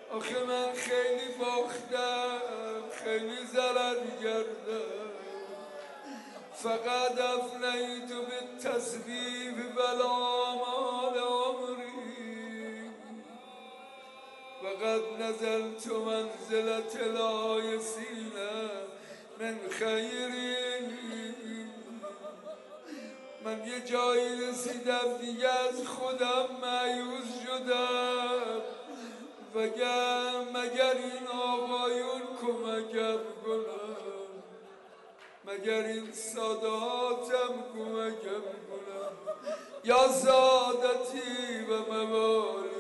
آخه من خیلی باختم، خیلی ضرر گردم. فقط افنیت به تصویب والآمال عمری وقد نزلت منزلت الآیسین من خیری. من یه جایی رسیدم دیگه از خودم مایوس شدم. مگر این آقایون کمکم کنن، مگر این ساداتم کمکم کنن. یا سادتی و موالی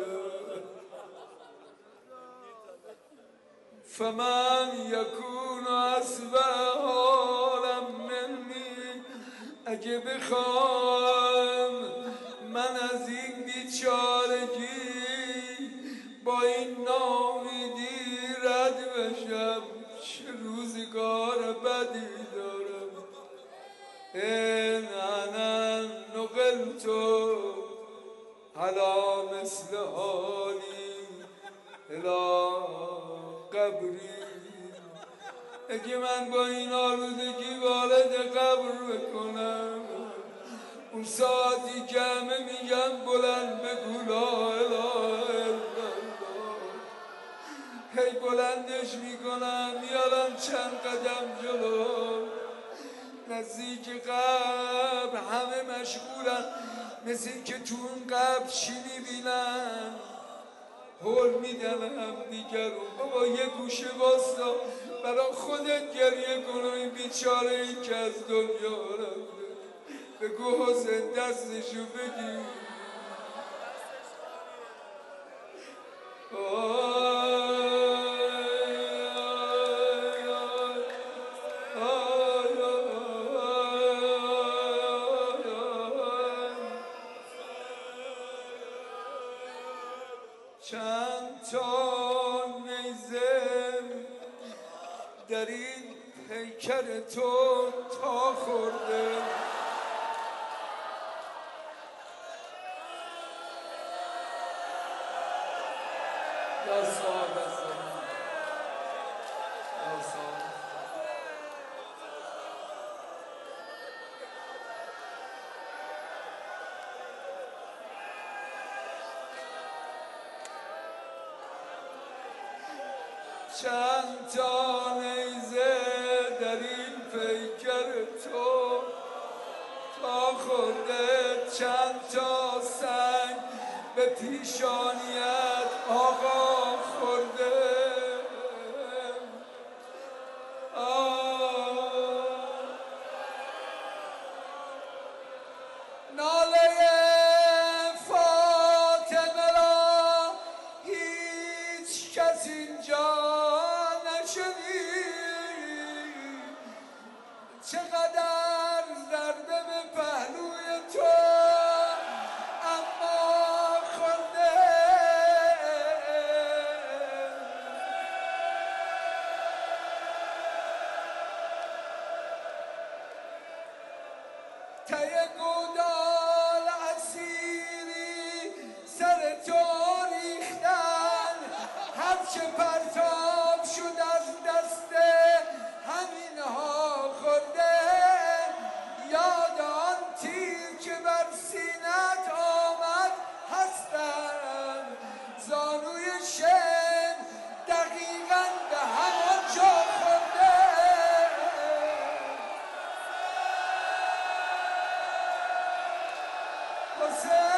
فمن یکون اصبح حالا منی. اگه بخوام من از این بیچارگی با این ناامیدی رد بشم، چه روزگار بدی دارم. این انا نقلت علی مثل حالی الی قبری. اگه من با این آلودگی وارد قبر بکنم، اون ساعتی که همه میگن بلند بگو لا اله الا الله، هی بلندش میکنم میارم چند قدم جلو. نزدیک قبر همه مشغولن، مثل این که تو اون قبر چی میبینن؟ هول میدن هم دیگر رو. بابا یه گوشه باستا برای خودت گریه کن و این بیچاره ای که از دنیا رفته بگو حسین دستشو بگیر. چند تا نیزه در این پیکر تو تا خورده. چند تا نیزه در این پیکر تو تا خورده، چند تا سنگ به پیشانیت آقا خورده. ناله فاطمه را هیچ کس اینجا چقدر زرده به پهلوی تو اما خورده. ته گودال اسیری سر تو ریختن، هرچه پرتاب شد از دست همینها خورده. یاد آن تیر که بر سینت آمد هستم، زانوی شن دقیقاً به همان جا خورده. حسین